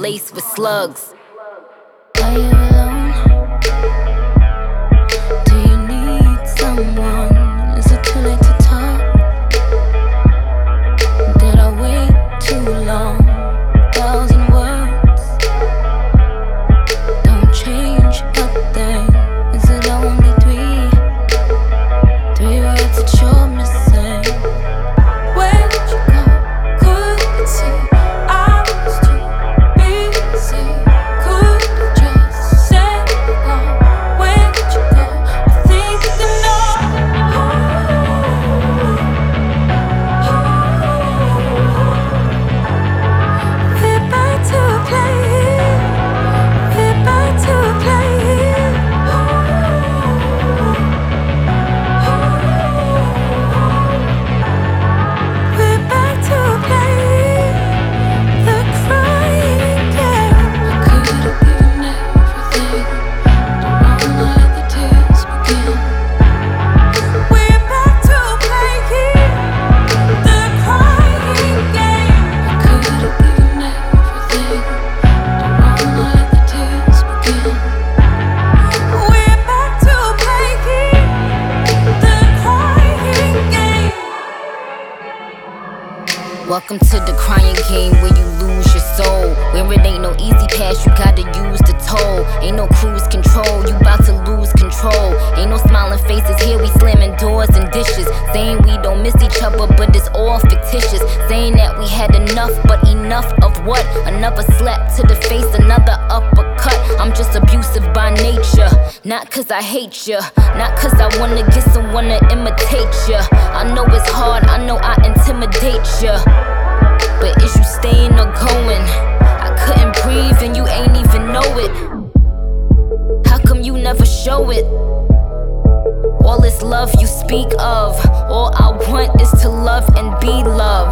laced with slugs. Are you alone? Do you need someone? Is it too late to talk? Did I wait too long? 1,000 words don't change a thing. Is it only three words that you're missing? Where did you go? Couldn't see. I was too busy. Could have just said no. Where did you go? I think you know. We're back to playing. We're back to playing. We're back to playing the crying game. I could have given everything. Don't wanna let the tears begin. We're back to playing the crying game. I could have given everything. Don't wanna let the tears begin. We're back to playing the crying game. Welcome to the crying game where you lose your soul. Where it ain't no easy pass, you gotta use the toll. Ain't no cruise control, you bout to lose control. Ain't no smiling faces here, we slamming doors and dishes. Saying we don't miss each other, but it's all fictitious. Saying that we had enough, but enough of what? Another slap to the face, another uppercut. I'm just abusive by nature, not cause I hate ya, not cause I wanna get someone to imitate ya. I know it's hard, I know I intimidate ya, but is you staying or going? I couldn't breathe and you ain't even know it. How come you never show it? All this love you speak of, all I want is to love and be loved.